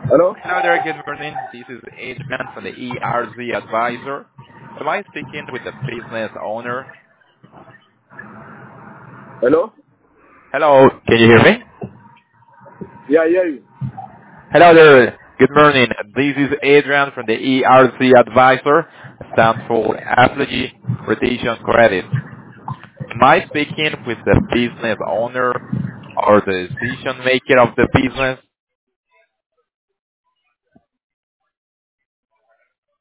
Hello? Hello there, good morning. This is Adrian from the ERZ Advisor. Am I speaking with the business owner? Hello? Hello, can you hear me? Yeah, I hear you. Hello there, good morning. This is Adrian from the ERZ Advisor, stands for Apology Rotation Credit. Am I speaking with the business owner or the decision maker of the business?